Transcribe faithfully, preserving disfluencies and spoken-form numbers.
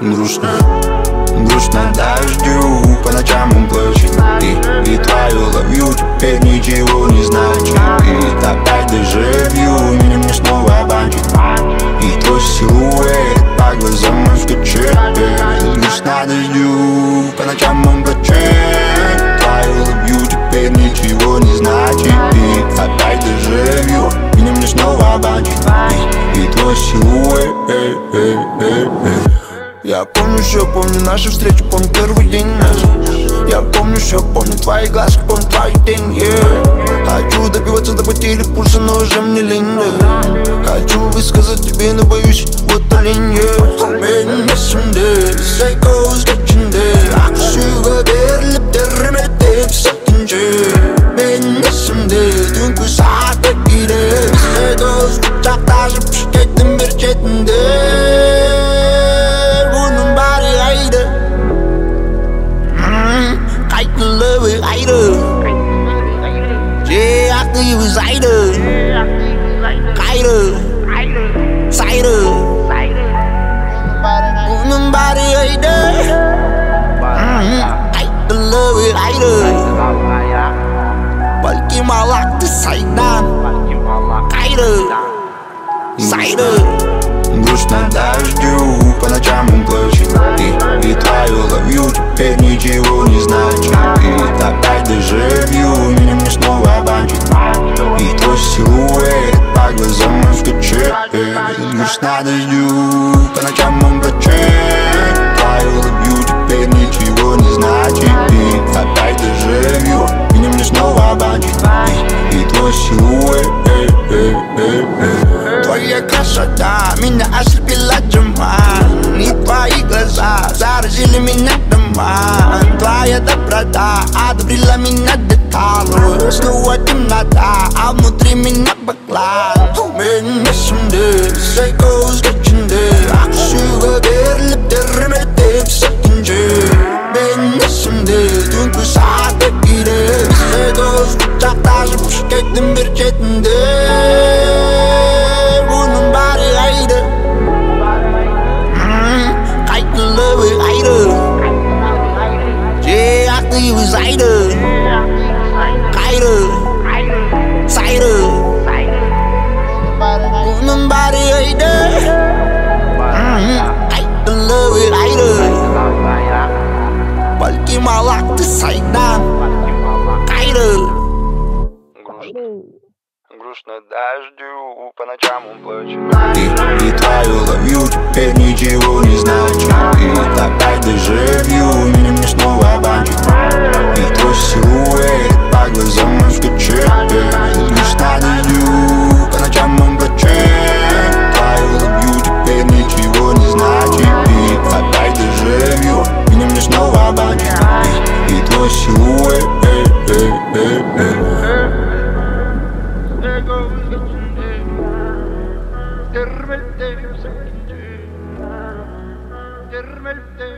грустно, грустно дождю, по ночам он плачет. И, и твое love you теперь ничего не значит. И опять дежавю, меня мне снова обманчит. И твой силуэт по глазам он скачет. Грустно дождю, по ночам он плачет. Твое love you теперь ничего не значит. И опять дежавю, меня мне снова обманчит. И, и твой силуэт. Я помню все, помню наши встречи, помню первый день наш. Я помню все, помню твои глазки, помню твои тень, yeah. Хочу добиваться до потери пульса, но уже мне лень, yeah. Хочу высказать тебе, но боюсь, будто лень, yeah. Benim esimde, psychos geçinde Aksuga verilip dermedip sakince Benim esimde, dünkü saatteki de Psychos kucaklaşıp şirketin bir chatinde Zaydı, kaydı, saydı. Bunun barıydı, kaydılı bir aydı. Belki malaktı saydan, kaydı, saydı. Грустно дождю, по ночам он плачет. И, и твое love you теперь ничего не значит. И опять дежавю, меня мне снова обманчит. И твой силуэт по глазам он скачет. Грустно дождю, по ночам он плачет. Твое love you теперь ничего не значит. И опять дежавю, меня мне снова обманчит. И, и твой силуэт. Твоя красота меня ослепила туман. И твои глаза заразили меня туман. Твоя доброта одобрила меня деталью. Снова темнота, а внутри меня баклан. Benim esimde, psychos geçinde Aksuga verilip dermedip sakince Benim esimde, dünkü saatteki de Psychos kucaklaşıp şirketin bir chatinde Bunun barıydı, kaydılı bir aydı. Cihaktı gibi saydı, kaydı, saydı. Bunun barıydı, kaydılı bir aydı. Belki malaktı saydan, kaydı. Грустно дождю, по ночам он плачет. И, и твое love you теперь ничего не значит. И опять дежавю, меня мне снова обманчит. И твой силуэт по глазам он скачет. Грустно дождю, по ночам он плачет. Твое love you теперь ничего не значит. И опять дежавю, меня мне снова обманчит. И, и твой силуэт. Termelte, termelte,